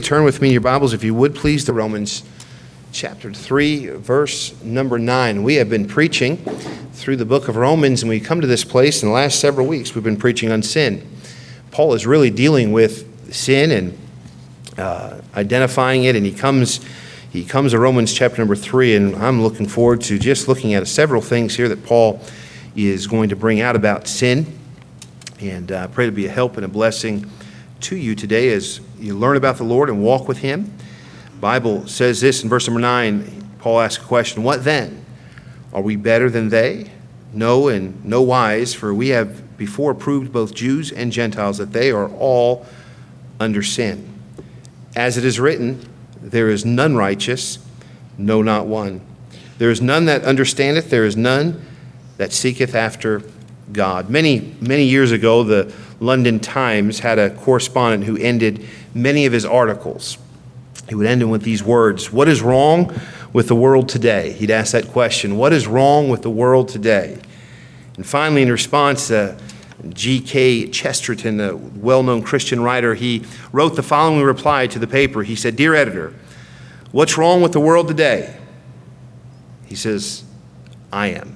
Turn with me in your Bibles, if you would please, to Romans chapter 3, verse number 9. We have been preaching through the book of Romans, and we come to this place in the last several weeks. We've been preaching on sin. Paul is really dealing with sin and identifying it, and he comes to Romans chapter number 3, and I'm looking forward to just looking at several things here that Paul is going to bring out about sin, and I pray to be a help and a blessing to you today as you learn about the Lord and walk with Him. The Bible says this in verse number 9. Paul asks a question, "What then? Are we better than they? No, in no wise, for we have before proved both Jews and Gentiles that they are all under sin. As it is written, there is none righteous, no, not one. There is none that understandeth, there is none that seeketh after God." Many years ago, the London Times had a correspondent who ended many of his articles. He would end them with these words, "What is wrong with the world today?" He'd ask that question, what is wrong with the world today? And finally, in response, G.K. Chesterton, a well-known Christian writer, he wrote the following reply to the paper. He said, "Dear editor, what's wrong with the world today?" He says, I am.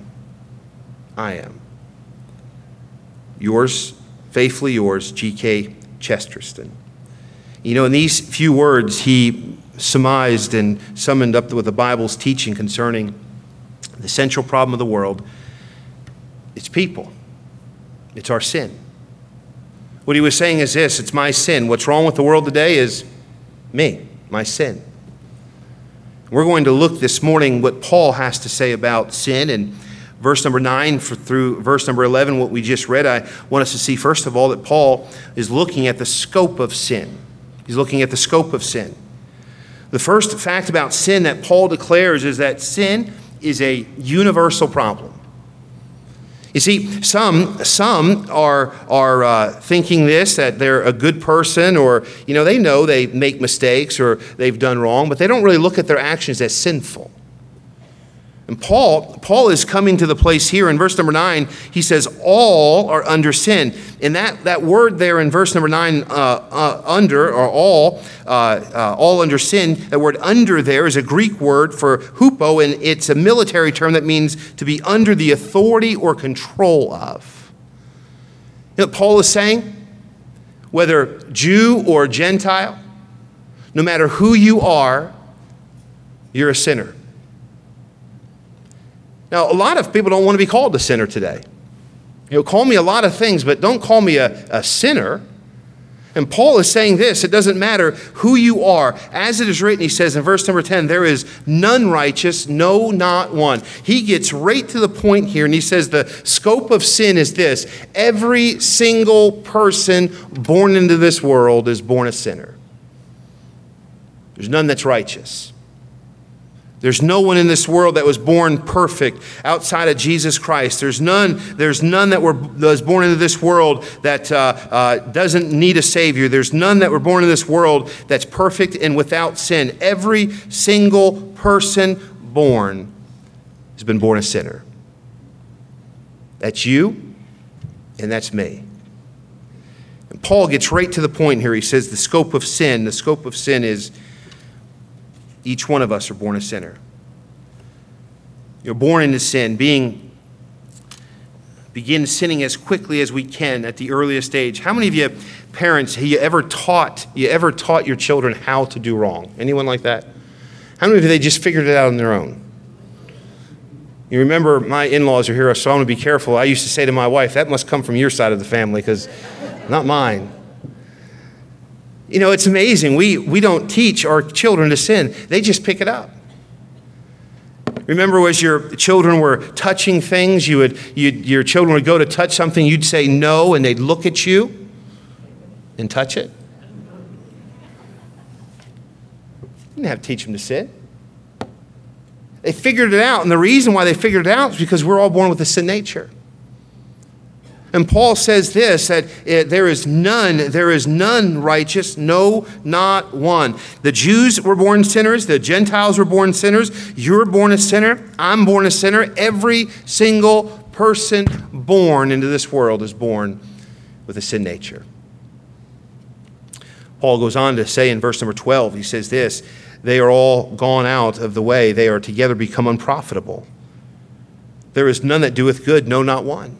Yours, faithfully yours, G.K. Chesterton. You know, in these few words, he surmised and summed up with the Bible's teaching concerning the central problem of the world. It's people. It's our sin. What he was saying is this: it's my sin. What's wrong with the world today is me, my sin. We're going to look this morning what Paul has to say about sin. And verse number 9 through verse number 11, what we just read, I want us to see, first of all, that Paul is looking at the scope of sin. He's looking at the scope of sin. The first fact about sin that Paul declares is that sin is a universal problem. You see, some are thinking this, that they're a good person, or, they know they make mistakes or they've done wrong, but they don't really look at their actions as sinful. And Paul is coming to the place here in verse number 9. He says, all are under sin. And that word there in verse number 9, under, or all under sin, that word under there is a Greek word for hupo, and it's a military term that means to be under the authority or control of. You know what Paul is saying? Whether Jew or Gentile, no matter who you are, you're a sinner. Now, a lot of people don't want to be called a sinner today. Call me a lot of things, but don't call me a sinner. And Paul is saying this: it doesn't matter who you are. As it is written, he says in verse number 10, there is none righteous, no, not one. He gets right to the point here, and he says the scope of sin is this: every single person born into this world is born a sinner. There's none that's righteous. There's no one in this world that was born perfect outside of Jesus Christ. There's none that was born into this world that doesn't need a Savior. There's none that were born in this world that's perfect and without sin. Every single person born has been born a sinner. That's you, and that's me. And Paul gets right to the point here. He says the scope of sin is each one of us are born a sinner. You're born into sin, begin sinning as quickly as we can at the earliest age. How many of you parents, have you ever taught your children how to do wrong? Anyone like that? How many of you, they just figured it out on their own? You remember, my in-laws are here, so I'm going to be careful. I used to say to my wife, that must come from your side of the family, because not mine. It's amazing. We don't teach our children to sin. They just pick it up. Remember, as your children were touching things, your children would go to touch something, you'd say no, and they'd look at you and touch it. You didn't have to teach them to sin. They figured it out, and the reason why they figured it out is because we're all born with a sin nature. And Paul says this, that there is none righteous, no, not one. The Jews were born sinners. The Gentiles were born sinners. You're born a sinner. I'm born a sinner. Every single person born into this world is born with a sin nature. Paul goes on to say in verse number 12, he says this, they are all gone out of the way. They are together become unprofitable. There is none that doeth good, no, not one.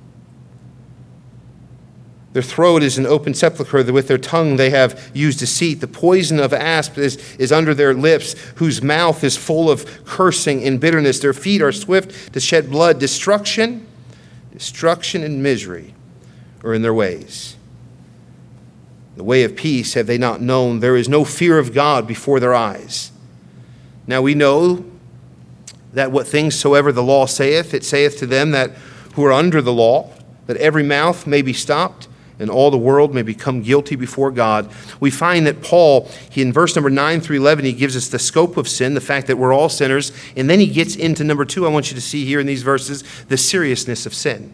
Their throat is an open sepulchre. With their tongue they have used deceit. The poison of asp is under their lips, whose mouth is full of cursing and bitterness. Their feet are swift to shed blood. Destruction and misery are in their ways. The way of peace have they not known. There is no fear of God before their eyes. Now we know that what things soever the law saith, it saith to them that who are under the law, that every mouth may be stopped, and all the world may become guilty before God. We find that Paul, in verse number 9 through 11, he gives us the scope of sin, the fact that we're all sinners, and then he gets into number 2, I want you to see here in these verses, the seriousness of sin.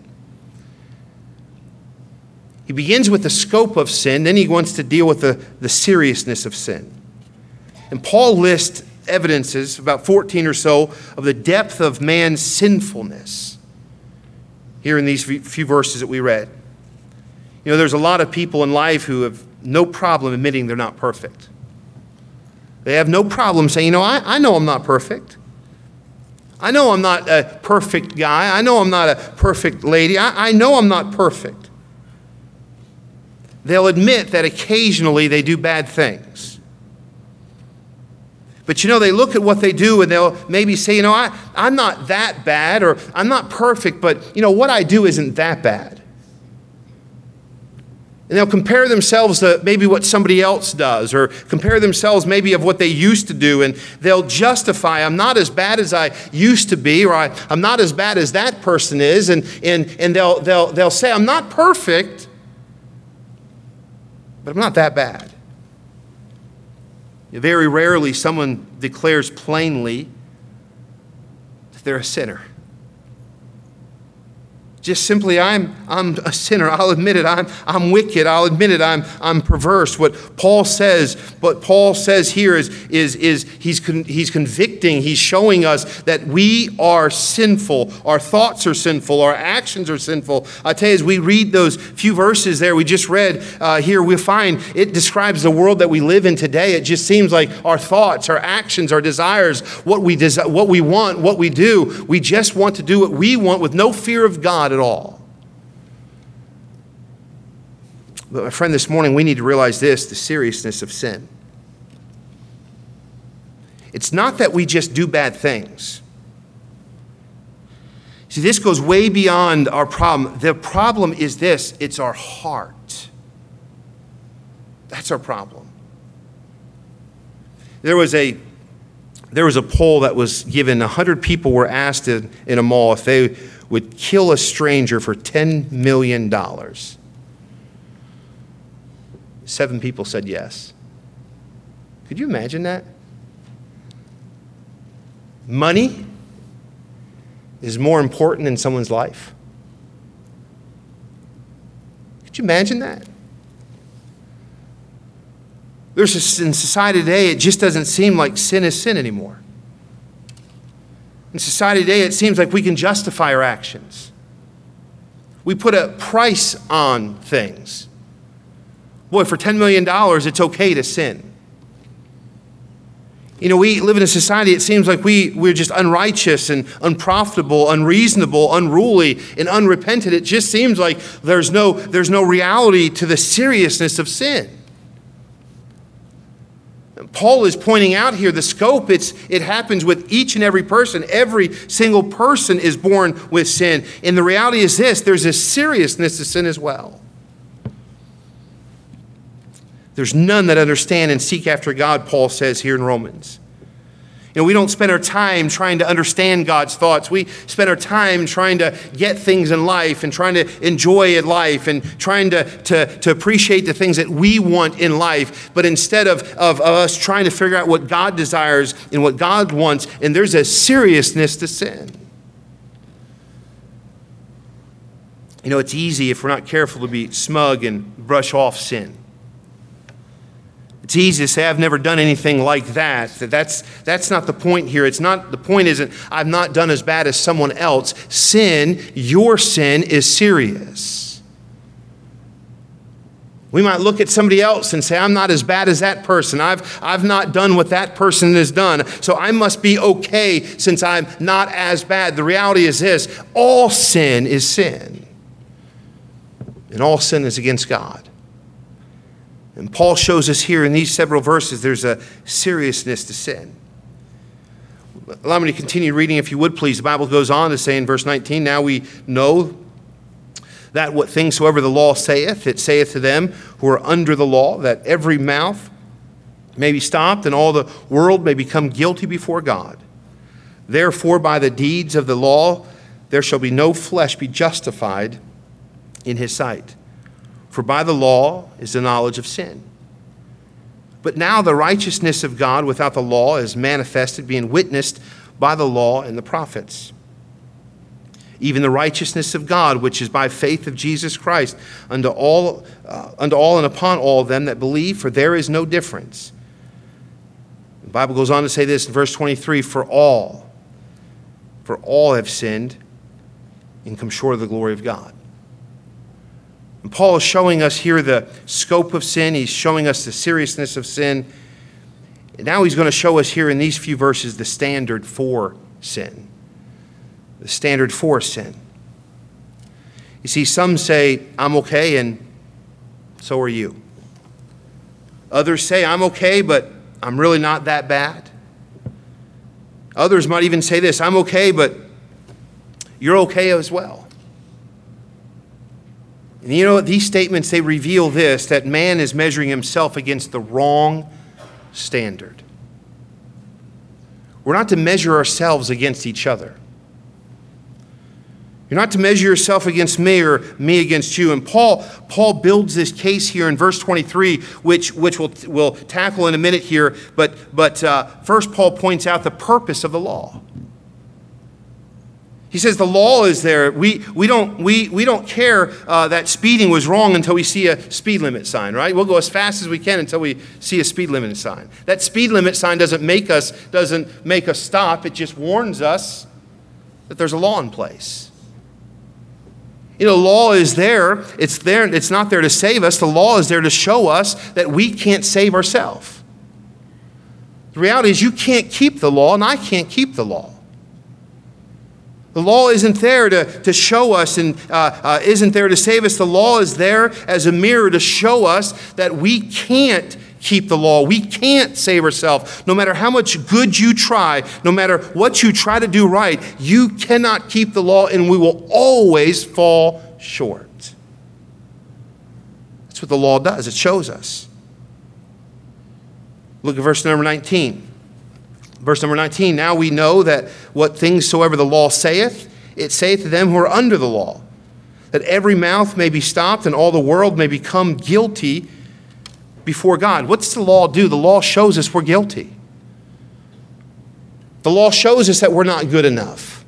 He begins with the scope of sin, then he wants to deal with the seriousness of sin. And Paul lists evidences, about 14 or so, of the depth of man's sinfulness here in these few verses that we read. You know, there's a lot of people in life who have no problem admitting they're not perfect. They have no problem saying, I know I'm not perfect. I know I'm not a perfect guy. I know I'm not a perfect lady. I know I'm not perfect. They'll admit that occasionally they do bad things. But they look at what they do and they'll maybe say, I'm not that bad, or I'm not perfect, but what I do isn't that bad. And they'll compare themselves to maybe what somebody else does, or compare themselves maybe of what they used to do, and they'll justify, I'm not as bad as I used to be, or I'm not as bad as that person is, and they'll say, I'm not perfect, but I'm not that bad. Very rarely someone declares plainly that they're a sinner. Just simply, I'm a sinner. I'll admit it. I'm wicked. I'll admit it. I'm perverse. What Paul says here is he's convicting. He's showing us that we are sinful. Our thoughts are sinful. Our actions are sinful. I tell you, as we read those few verses there we just read here, we find it describes the world that we live in today. It just seems like our thoughts, our actions, our desires, what we want, what we do. We just want to do what we want with no fear of God at all. But my friend, this morning we need to realize this, the seriousness of sin. It's not that we just do bad things. See, this goes way beyond our problem. The problem is this, it's our heart. That's our problem. There was a poll that was given. 100 people were asked in a mall if they would kill a stranger for $10 million. 7 people said yes. Could you imagine that? Money is more important than someone's life. Could you imagine that? In society today, it just doesn't seem like sin is sin anymore. In society today, it seems like we can justify our actions. We put a price on things. Boy, for $10 million, it's okay to sin. We live in a society, it seems like we're just unrighteous and unprofitable, unreasonable, unruly, and unrepentant. It just seems like there's no reality to the seriousness of sin. Paul is pointing out here the scope. It happens with each and every person. Every single person is born with sin. And the reality is this, there's a seriousness to sin as well. There's none that understand and seek after God, Paul says here in Romans. We don't spend our time trying to understand God's thoughts. We spend our time trying to get things in life and trying to enjoy life and trying to appreciate the things that we want in life. But instead of us trying to figure out what God desires and what God wants, and there's a seriousness to sin. It's easy if we're not careful to be smug and brush off sin. It's easy to say, I've never done anything like that. That's not the point here. The point isn't, I've not done as bad as someone else. Sin, your sin, is serious. We might look at somebody else and say, I'm not as bad as that person. I've not done what that person has done, so I must be okay since I'm not as bad. The reality is this: all sin is sin. And all sin is against God. And Paul shows us here in these several verses there's a seriousness to sin. Allow me to continue reading, if you would, please. The Bible goes on to say in verse 19, now we know that what things soever the law saith, it saith to them who are under the law, that every mouth may be stopped, and all the world may become guilty before God. Therefore, by the deeds of the law, there shall be no flesh be justified in his sight. For by the law is the knowledge of sin. But now the righteousness of God without the law is manifested, being witnessed by the law and the prophets. Even the righteousness of God, which is by faith of Jesus Christ, unto all and upon all them that believe, for there is no difference. The Bible goes on to say this in verse 23, for all have sinned and come short of the glory of God. And Paul is showing us here the scope of sin. He's showing us the seriousness of sin. And now he's going to show us here in these few verses the standard for sin. The standard for sin. You see, some say, I'm okay, and so are you. Others say, I'm okay, but I'm really not that bad. Others might even say this, I'm okay, but you're okay as well. And you know what? These statements, they reveal this, that man is measuring himself against the wrong standard. We're not to measure ourselves against each other. You're not to measure yourself against me or me against you. And Paul builds this case here in verse 23, which we'll tackle in a minute here. But first Paul points out the purpose of the law. He says the law is there. We don't care that speeding was wrong until we see a speed limit sign, right? We'll go as fast as we can until we see a speed limit sign. That speed limit sign doesn't make us stop. It just warns us that there's a law in place. You know, law is there. It's there. It's not there to save us. The law is there to show us that we can't save ourselves. The reality is you can't keep the law, and I can't keep the law. The law isn't there to show us and isn't there to save us. The law is there as a mirror to show us that we can't keep the law. We can't save ourselves. No matter how much good you try, no matter what you try to do right, you cannot keep the law, and we will always fall short. That's what the law does. It shows us. Look at verse number 19. Verse number 19, now we know that what things soever the law saith, it saith to them who are under the law, that every mouth may be stopped and all the world may become guilty before God. What's the law do? The law shows us we're guilty. The law shows us that we're not good enough.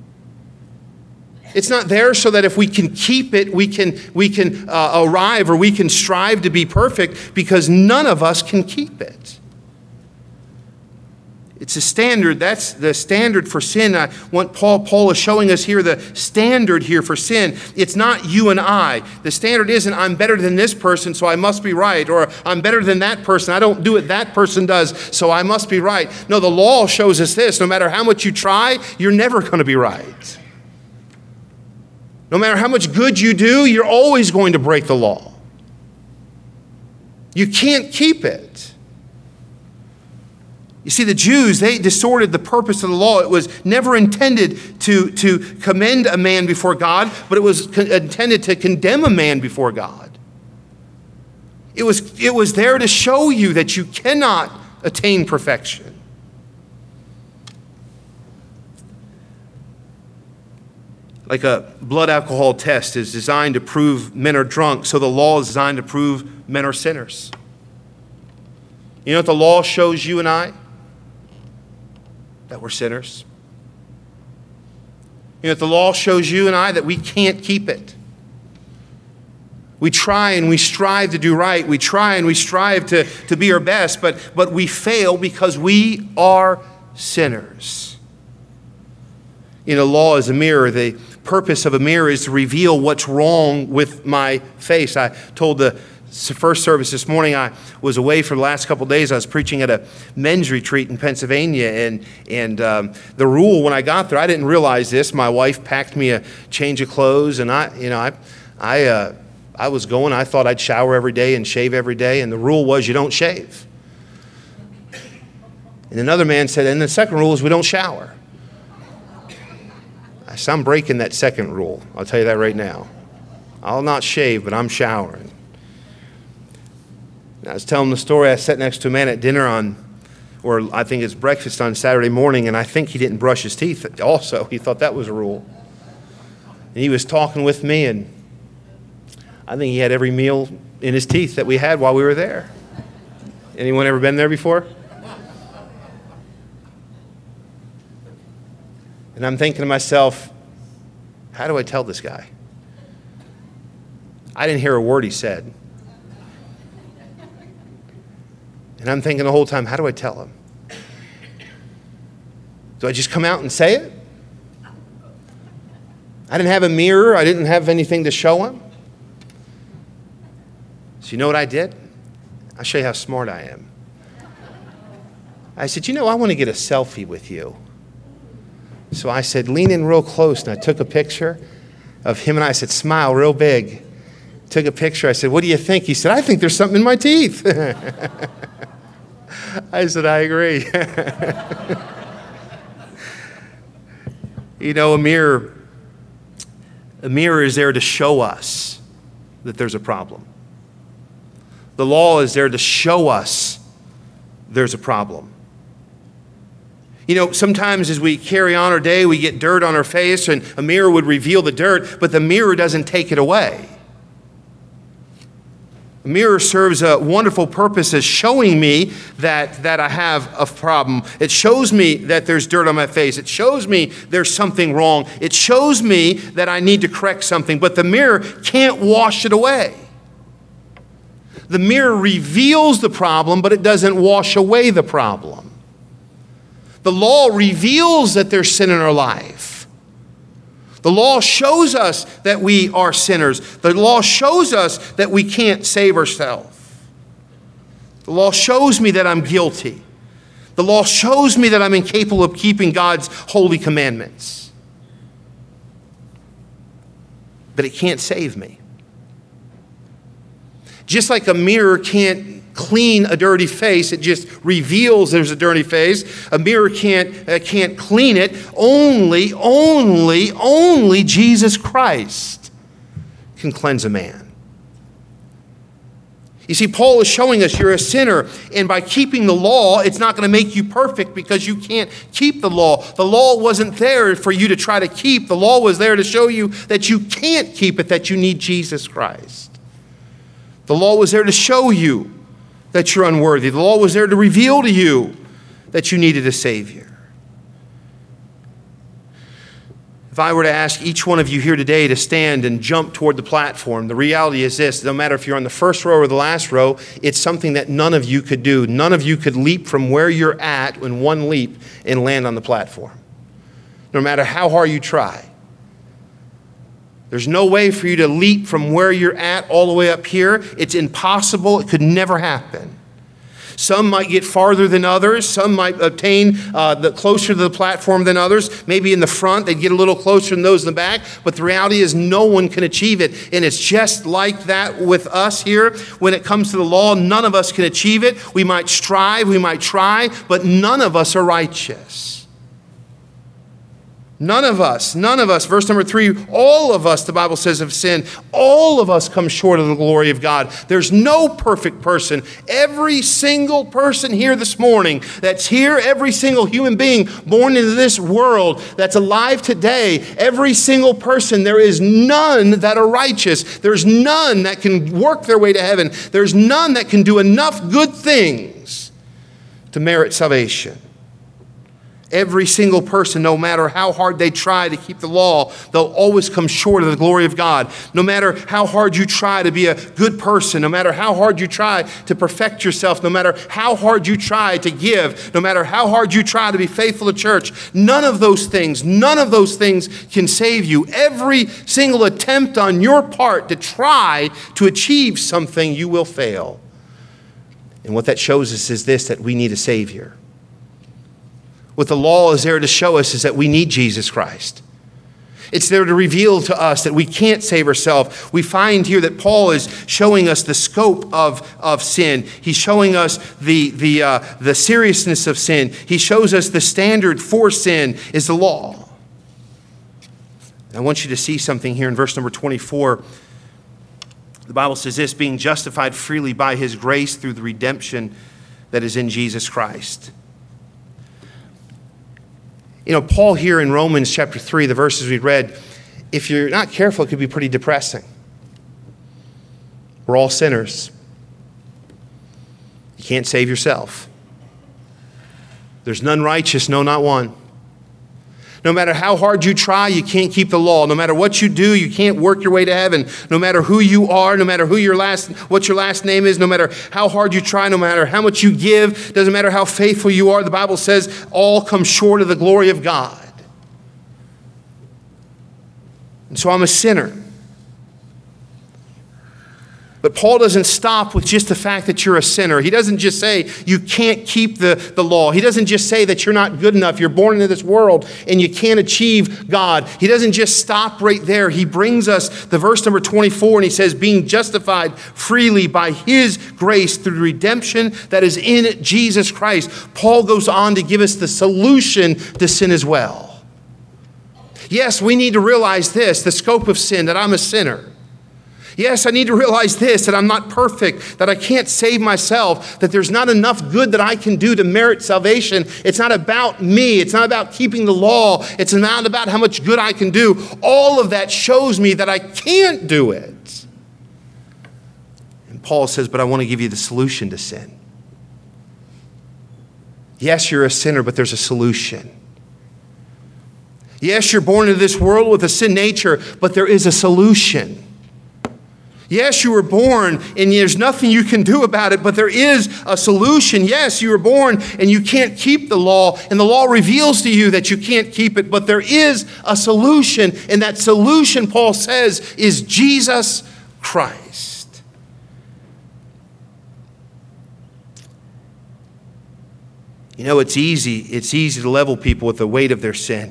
It's not there so that if we can keep it, we can arrive or we can strive to be perfect, because none of us can keep it. It's a standard. That's the standard for sin. Paul is showing us here the standard here for sin. It's not you and I. The standard isn't I'm better than this person, so I must be right, or I'm better than that person. I don't do what that person does, so I must be right. No, the law shows us this. No matter how much you try, you're never going to be right. No matter how much good you do, you're always going to break the law. You can't keep it. You see, the Jews, they distorted the purpose of the law. It was never intended to commend a man before God, but it was intended to condemn a man before God. It was there to show you that you cannot attain perfection. Like a blood alcohol test is designed to prove men are drunk, so the law is designed to prove men are sinners. You know what the law shows you and I? That we're sinners. You know, the law shows you and I that we can't keep it. We try and we strive to do right. We try and we strive to be our best, but we fail because we are sinners. You know, law is a mirror. The purpose of a mirror is to reveal what's wrong with my face. I told the first service this morning, I was away for the last couple of days. I was preaching at a men's retreat in Pennsylvania, and the rule when I got there, I didn't realize this. My wife packed me a change of clothes, and I was going. I thought I'd shower every day and shave every day, and the rule was you don't shave. And another man said, and the second rule is we don't shower. I said, I'm breaking that second rule. I'll tell you that right now. I'll not shave, but I'm showering. And I was telling the story. I sat next to a man at dinner or I think it's breakfast on Saturday morning, and I think he didn't brush his teeth also. He thought that was a rule. And he was talking with me, and I think he had every meal in his teeth that we had while we were there. Anyone ever been there before? And I'm thinking to myself, how do I tell this guy? I didn't hear a word he said. And I'm thinking the whole time, how do I tell him? Do I just come out and say it? I didn't have a mirror. I didn't have anything to show him. So you know what I did? I'll show you how smart I am. I said, I want to get a selfie with you. So I said, lean in real close, and I took a picture of him, and I said, smile real big. Took a picture. I said, what do you think? He said, I think there's something in my teeth. I said, I agree. A mirror is there to show us that there's a problem. The law is there to show us there's a problem. Sometimes as we carry on our day, we get dirt on our face, and a mirror would reveal the dirt, but the mirror doesn't take it away. A mirror serves a wonderful purpose as showing me that I have a problem. It shows me that there's dirt on my face. It shows me there's something wrong. It shows me that I need to correct something, but the mirror can't wash it away. The mirror reveals the problem, but it doesn't wash away the problem. The law reveals that there's sin in our life. The law shows us that we are sinners. The law shows us that we can't save ourselves. The law shows me that I'm guilty. The law shows me that I'm incapable of keeping God's holy commandments. But it can't save me. Just like a mirror can't clean a dirty face, it just reveals there's a dirty face. A mirror can't clean it. Only Jesus Christ can cleanse a man. You see, Paul is showing us you're a sinner, and by keeping the law, it's not going to make you perfect because you can't keep the law. The law wasn't there for you to try to keep. The law was there to show you that you can't keep it, that you need Jesus Christ. The law was there to show you that you're unworthy. The law was there to reveal to you that you needed a Savior. If I were to ask each one of you here today to stand and jump toward the platform, the reality is this: no matter if you're on the first row or the last row, it's something that none of you could do. None of you could leap from where you're at in one leap and land on the platform, no matter how hard you try. There's no way for you to leap from where you're at all the way up here. It's impossible. It could never happen. Some might get farther than others. Some might obtain closer to the platform than others. Maybe in the front, they'd get a little closer than those in the back. But the reality is no one can achieve it. And it's just like that with us here. When it comes to the law, none of us can achieve it. We might strive, we might try, but none of us are righteous. None of us. Verse number 3, all of us, the Bible says, have sinned. All of us come short of the glory of God. There's no perfect person. Every single person here this morning that's here, every single human being born into this world that's alive today, every single person, there is none that are righteous. There's none that can work their way to heaven. There's none that can do enough good things to merit salvation. Every single person, no matter how hard they try to keep the law, they'll always come short of the glory of God. No matter how hard you try to be a good person, no matter how hard you try to perfect yourself, no matter how hard you try to give, no matter how hard you try to be faithful to church, none of those things can save you. Every single attempt on your part to try to achieve something, you will fail. And what that shows us is this, that we need a Savior. What the law is there to show us is that we need Jesus Christ. It's there to reveal to us that we can't save ourselves. We find here that Paul is showing us the scope of sin. He's showing us the seriousness of sin. He shows us the standard for sin is the law. I want you to see something here in verse number 24. The Bible says this, being justified freely by his grace through the redemption that is in Jesus Christ. Paul here in Romans chapter 3, the verses we read, if you're not careful, it could be pretty depressing. We're all sinners. You can't save yourself. There's none righteous, no, not one. No matter how hard you try, you can't keep the law. No matter what you do, you can't work your way to heaven. No matter who you are, no matter what your last name is, no matter how hard you try, no matter how much you give, doesn't matter how faithful you are, the Bible says all come short of the glory of God. And so I'm a sinner. But Paul doesn't stop with just the fact that you're a sinner. He doesn't just say you can't keep the law. He doesn't just say that you're not good enough. You're born into this world and you can't achieve God. He doesn't just stop right there. He brings us the verse number 24 and he says, being justified freely by his grace through redemption that is in Jesus Christ. Paul goes on to give us the solution to sin as well. Yes, we need to realize this, the scope of sin, that I'm a sinner. Yes, I need to realize this, that I'm not perfect, that I can't save myself, that there's not enough good that I can do to merit salvation. It's not about me. It's not about keeping the law. It's not about how much good I can do. All of that shows me that I can't do it. And Paul says, but I want to give you the solution to sin. Yes, you're a sinner, but there's a solution. Yes, you're born into this world with a sin nature, but there is a solution. Yes, you were born and there's nothing you can do about it, but there is a solution. Yes, you were born and you can't keep the law, and the law reveals to you that you can't keep it, but there is a solution, and that solution, Paul says, is Jesus Christ. It's easy to level people with the weight of their sin.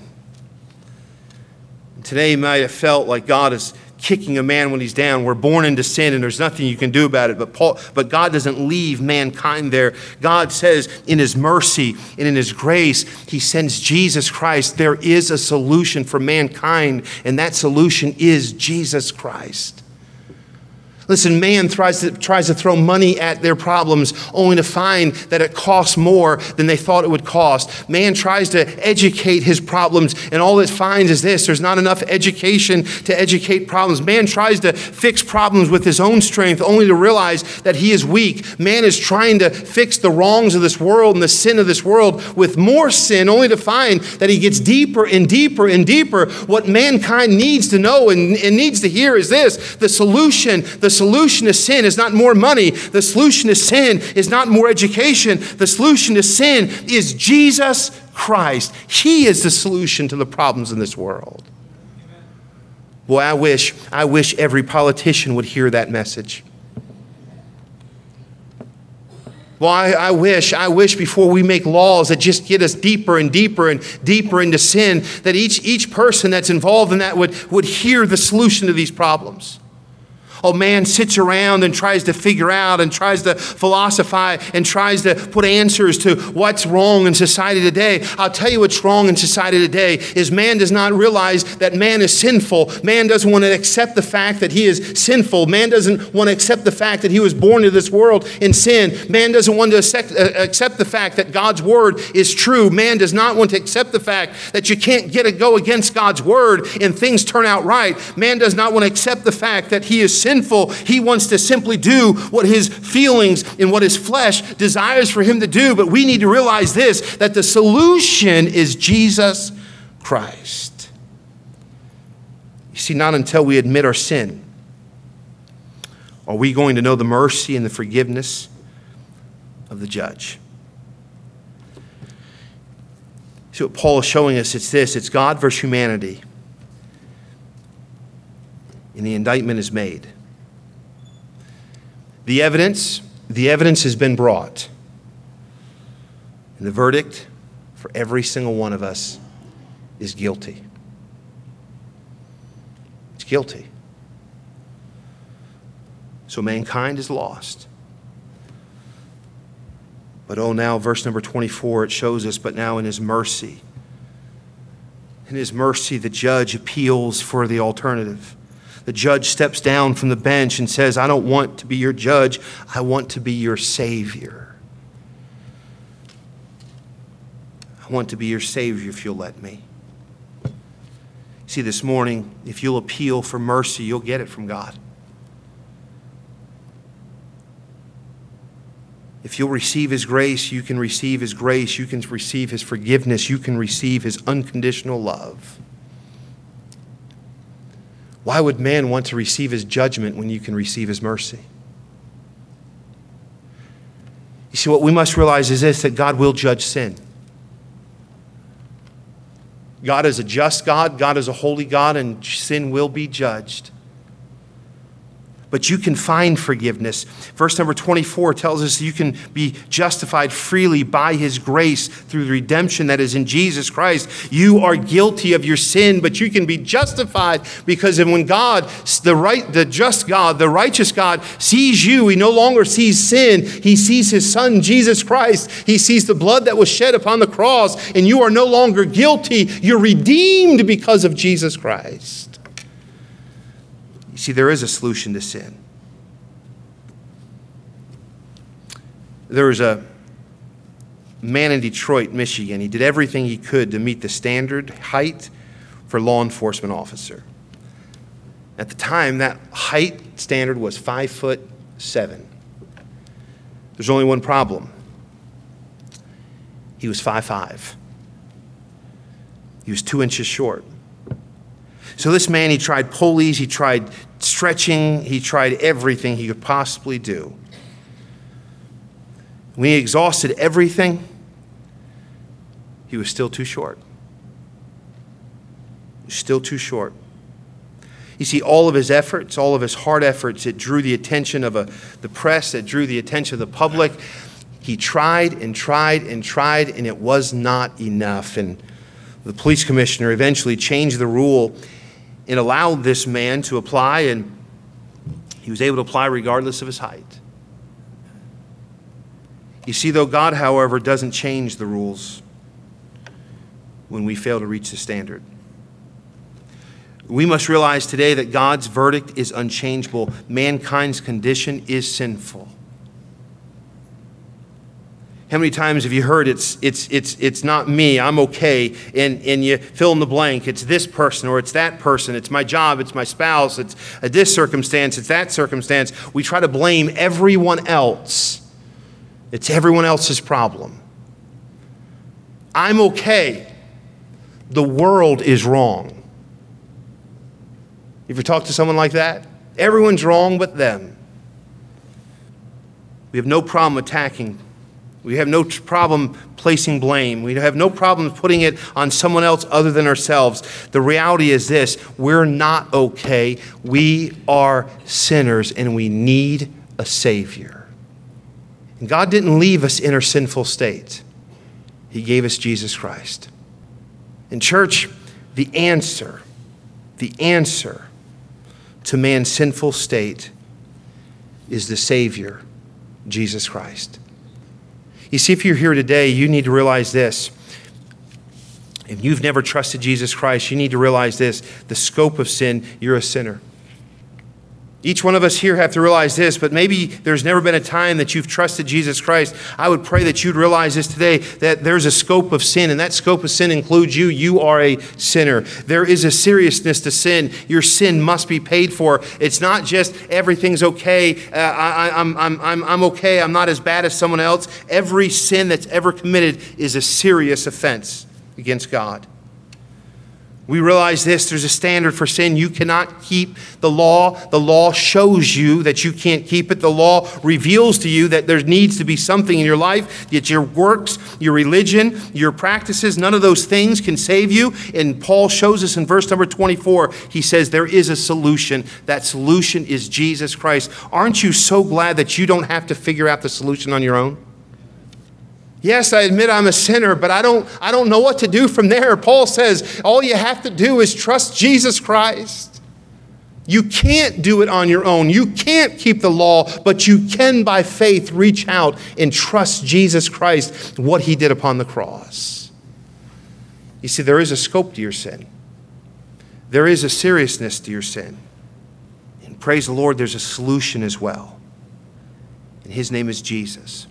Today you might have felt like God is kicking a man when he's down. We're born into sin and there's nothing you can do about it. But God doesn't leave mankind there. God says in his mercy and in his grace, he sends Jesus Christ. There is a solution for mankind, and that solution is Jesus Christ. Listen, man tries to throw money at their problems only to find that it costs more than they thought it would cost. Man tries to educate his problems, and all it finds is this: there's not enough education to educate problems. Man tries to fix problems with his own strength only to realize that he is weak. Man is trying to fix the wrongs of this world and the sin of this world with more sin only to find that he gets deeper and deeper and deeper. What mankind needs to know and needs to hear is this: the solution to sin is not more money. The solution to sin is not more education. The solution to sin is Jesus Christ. He is the solution to the problems in this world. Boy, I wish every politician would hear that message. Well, I wish before we make laws that just get us deeper and deeper and deeper into sin, that each person that's involved in that would hear the solution to these problems. Oh, man sits around and tries to figure out and tries to philosophize and tries to put answers to what's wrong in society today. I'll tell you what's wrong in society today is man does not realize that man is sinful. Man doesn't want to accept the fact that he is sinful. Man doesn't want to accept the fact that he was born into this world in sin. Man doesn't want to accept the fact that God's word is true. Man does not want to accept the fact that you can't go against God's word and things turn out right. Man does not want to accept the fact that he is sinful. sinful. He wants to simply do what his feelings and what his flesh desires for him to do. But we need to realize this, that the solution is Jesus Christ. You see, not until we admit our sin are we going to know the mercy and the forgiveness of the judge. See what Paul is showing us, it's God versus humanity. And the indictment is made. The evidence has been brought. And the verdict for every single one of us is guilty. It's guilty. So mankind is lost. But now verse number 24, it shows us, but now in his mercy. In his mercy, the judge appeals for the alternative. The judge steps down from the bench and says, I don't want to be your judge. I want to be your Savior. I want to be your Savior if you'll let me. See, this morning, if you'll appeal for mercy, you'll get it from God. If you'll receive his grace, you can receive his grace. You can receive his forgiveness. You can receive his unconditional love. Why would man want to receive his judgment when you can receive his mercy? You see, what we must realize is this, that God will judge sin. God is a just God. God is a holy God, and sin will be judged. But you can find forgiveness. Verse number 24 tells us you can be justified freely by his grace through the redemption that is in Jesus Christ. You are guilty of your sin, but you can be justified because when God, the just God, the righteous God, sees you, he no longer sees sin. He sees his son, Jesus Christ. He sees the blood that was shed upon the cross, and you are no longer guilty. You're redeemed because of Jesus Christ. You see, there is a solution to sin. There was a man in Detroit, Michigan. He did everything he could to meet the standard height for law enforcement officer. At the time, that height standard was 5'7". There's only one problem. He was 5'5". He was 2 inches short. So this man, he tried pulleys, he tried stretching, he tried everything he could possibly do. When he exhausted everything, he was still too short. He was still too short. You see, all of his efforts, all of his hard efforts, it drew the attention of the press, it drew the attention of the public. He tried and tried and tried, and it was not enough. And the police commissioner eventually changed the rule and allowed this man to apply, and he was able to apply regardless of his height. You see, though, God, however, doesn't change the rules when we fail to reach the standard. We must realize today that God's verdict is unchangeable. Mankind's condition is sinful. How many times have you heard it's not me, I'm okay, and you fill in the blank, it's this person or it's that person, it's my job, it's my spouse, it's this circumstance, it's that circumstance. We try to blame everyone else. It's everyone else's problem. I'm okay. The world is wrong. You ever talk to someone like that? Everyone's wrong but them. We have no problem attacking. We have no problem placing blame. We have no problem putting it on someone else other than ourselves. The reality is this: we're not okay. We are sinners and we need a Savior. And God didn't leave us in our sinful state. He gave us Jesus Christ. In church, the answer to man's sinful state is the Savior, Jesus Christ. You see, if you're here today, you need to realize this. If you've never trusted Jesus Christ, you need to realize this. The scope of sin, you're a sinner. Each one of us here have to realize this, but maybe there's never been a time that you've trusted Jesus Christ. I would pray that you'd realize this today, that there's a scope of sin, and that scope of sin includes you. You are a sinner. There is a seriousness to sin. Your sin must be paid for. It's not just everything's okay. I'm okay. I'm not as bad as someone else. Every sin that's ever committed is a serious offense against God. We realize this, there's a standard for sin. You cannot keep the law. The law shows you that you can't keep it. The law reveals to you that there needs to be something in your life, that your works, your religion, your practices, none of those things can save you. And Paul shows us in verse number 24, he says there is a solution. That solution is Jesus Christ. Aren't you so glad that you don't have to figure out the solution on your own? Yes, I admit I'm a sinner, but I don't know what to do from there. Paul says all you have to do is trust Jesus Christ. You can't do it on your own. You can't keep the law, but you can by faith reach out and trust Jesus Christ, what he did upon the cross. You see, there is a scope to your sin. There is a seriousness to your sin. And praise the Lord, there's a solution as well. And his name is Jesus.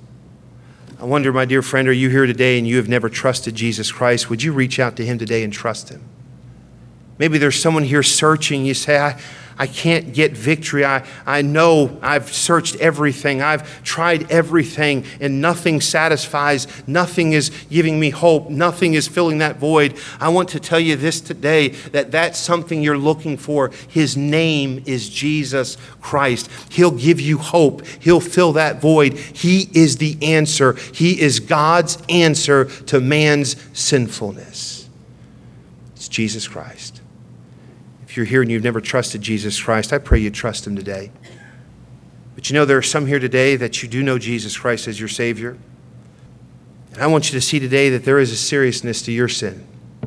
I wonder, my dear friend, are you here today and you have never trusted Jesus Christ? Would you reach out to him today and trust him? Maybe there's someone here searching. You say, I can't get victory. I know I've searched everything. I've tried everything and nothing satisfies. Nothing is giving me hope. Nothing is filling that void. I want to tell you this today, that that's something you're looking for. His name is Jesus Christ. He'll give you hope. He'll fill that void. He is the answer. He is God's answer to man's sinfulness. It's Jesus Christ. If you're here and you've never trusted Jesus Christ, I pray you trust him today. But you know, there are some here today that you do know Jesus Christ as your Savior. And I want you to see today that there is a seriousness to your sin.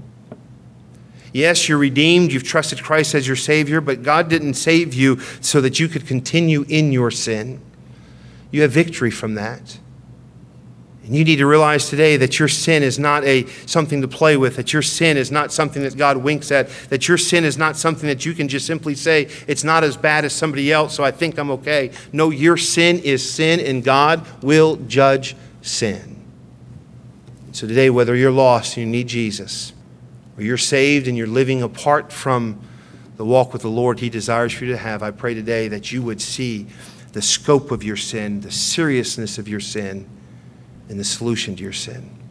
Yes, you're redeemed. You've trusted Christ as your Savior, but God didn't save you so that you could continue in your sin. You have victory from that. And you need to realize today that your sin is not something to play with, that your sin is not something that God winks at, that your sin is not something that you can just simply say, it's not as bad as somebody else, so I think I'm okay. No, your sin is sin, and God will judge sin. So today, whether you're lost and you need Jesus, or you're saved and you're living apart from the walk with the Lord he desires for you to have, I pray today that you would see the scope of your sin, the seriousness of your sin, and the solution to your sin.